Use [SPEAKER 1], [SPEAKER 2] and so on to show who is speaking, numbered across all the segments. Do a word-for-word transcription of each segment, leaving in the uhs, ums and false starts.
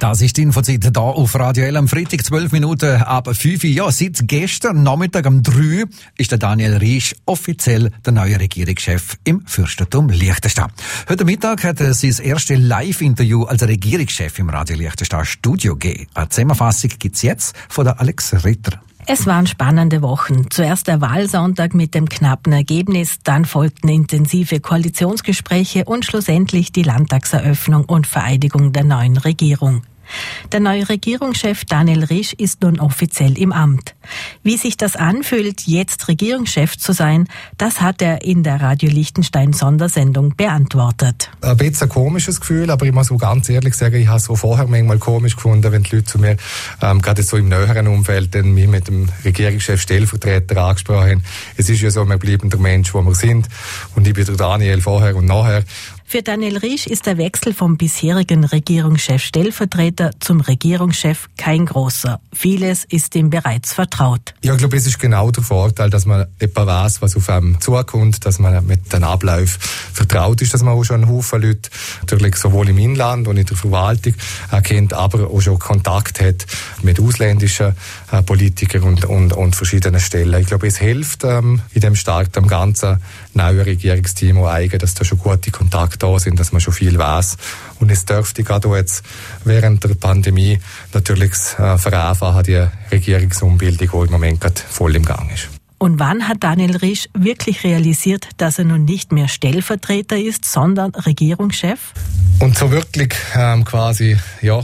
[SPEAKER 1] Das ist die Infozeit hier auf Radio L am Freitag, zwölf Minuten ab fünf Uhr. Ja, seit gestern Nachmittag um drei Uhr ist der Daniel Riesch offiziell der neue Regierungschef im Fürstentum Liechtenstein. Heute Mittag hat er sein erstes Live-Interview als Regierungschef im Radio Liechtenstein Studio gegeben. Eine Zusammenfassung gibt's jetzt von der Alex Ritter.
[SPEAKER 2] Es waren spannende Wochen. Zuerst der Wahlsonntag mit dem knappen Ergebnis, dann folgten intensive Koalitionsgespräche und schlussendlich die Landtagseröffnung und Vereidigung der neuen Regierung. Der neue Regierungschef Daniel Riesch ist nun offiziell im Amt. Wie sich das anfühlt, jetzt Regierungschef zu sein, das hat er in der Radio Liechtenstein Sondersendung beantwortet.
[SPEAKER 3] Ein bisschen ein komisches Gefühl, aber ich muss so ganz ehrlich sagen, ich habe es auch vorher manchmal komisch gefunden, wenn die Leute zu mir, ähm, gerade so im näheren Umfeld, dann mich mit dem Regierungschef Stellvertreter angesprochen haben. Es ist ja so, wir bleiben der Mensch, wo wir sind, und ich bin der Daniel vorher und nachher.
[SPEAKER 2] Für Daniel Riesch ist der Wechsel vom bisherigen Regierungschef Stellvertreter zum Regierungschef kein großer. Vieles ist ihm bereits vertraut.
[SPEAKER 3] Ja, ich glaube, es ist genau der Vorteil, dass man etwas weiß, was auf einem zukommt, dass man mit den Abläufen vertraut ist, dass man auch schon einen Haufen Leute, natürlich sowohl im Inland und in der Verwaltung, kennt, aber auch schon Kontakt hat mit ausländischen äh, Politikern und, und, und verschiedenen Stellen. Ich glaube, es hilft ähm, in dem Start am ganzen neuen Regierungsteam auch eigen, dass da schon gute Kontakte da sind, dass man schon viel weiß. Und es dürfte gerade jetzt während der Pandemie natürlich äh, vereinfachen, die Regierungsumbildung, die im Moment gerade voll im Gang ist.
[SPEAKER 2] Und wann hat Daniel Riesch wirklich realisiert, dass er nun nicht mehr Stellvertreter ist, sondern Regierungschef?
[SPEAKER 3] Und so wirklich ähm, quasi, ja,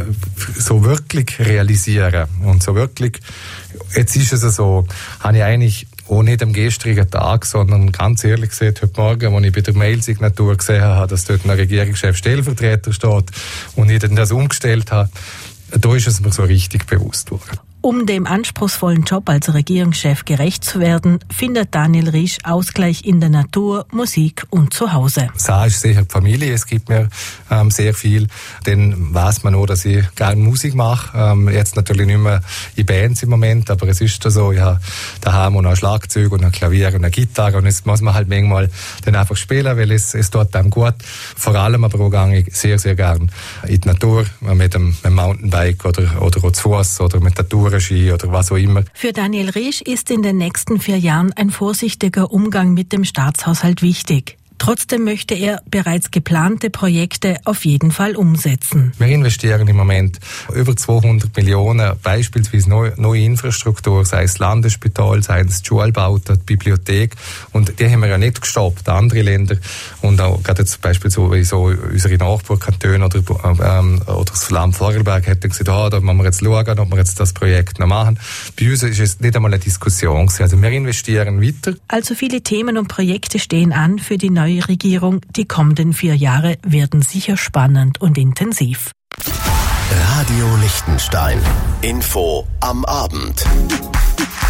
[SPEAKER 3] so wirklich realisieren. Und so wirklich, jetzt ist es so, habe ich eigentlich auch nicht am gestrigen Tag, sondern ganz ehrlich gesagt, heute Morgen, als ich bei der Mailsignatur gesehen habe, dass dort ein Regierungschef Stellvertreter steht und ich dann das umgestellt habe, da ist es mir so richtig bewusst worden.
[SPEAKER 2] Um dem anspruchsvollen Job als Regierungschef gerecht zu werden, findet Daniel Riesch Ausgleich in der Natur, Musik und zu Hause.
[SPEAKER 3] Das ist sicher die Familie, es gibt mir ähm, sehr viel. Dann weiss man auch, dass ich gerne Musik mache. Ähm, jetzt natürlich nicht mehr in Bands im Moment, aber es ist so, ich habe daheim noch ein Schlagzeug und ein Klavier und eine Gitarre und jetzt muss man halt manchmal dann einfach spielen, weil es, es tut einem gut. Vor allem aber auch gehe ich sehr, sehr gerne in die Natur, mit dem, mit dem Mountainbike oder, oder auch zu Fuss oder mit der Tour oder was auch immer.
[SPEAKER 2] Für Daniel Riesch ist in den nächsten vier Jahren ein vorsichtiger Umgang mit dem Staatshaushalt wichtig. Trotzdem möchte er bereits geplante Projekte auf jeden Fall umsetzen.
[SPEAKER 3] Wir investieren im Moment über zweihundert Millionen, beispielsweise neue, neue Infrastruktur, sei es Landesspital, sei es die Schulbauten, die Bibliothek. Und die haben wir ja nicht gestoppt, andere Länder. Und auch gerade jetzt beispielsweise so unsere Nachbarkantone oder, ähm, oder das Land Vorarlberg hätten gesagt, ah, da müssen wir jetzt schauen, ob wir jetzt das Projekt noch machen. Bei uns ist es nicht einmal eine Diskussion. Also wir investieren weiter.
[SPEAKER 2] Also viele Themen und Projekte stehen an für die neue Neue Regierung. Die kommenden vier Jahre werden sicher spannend und intensiv.
[SPEAKER 4] Radio Liechtenstein. Info am Abend.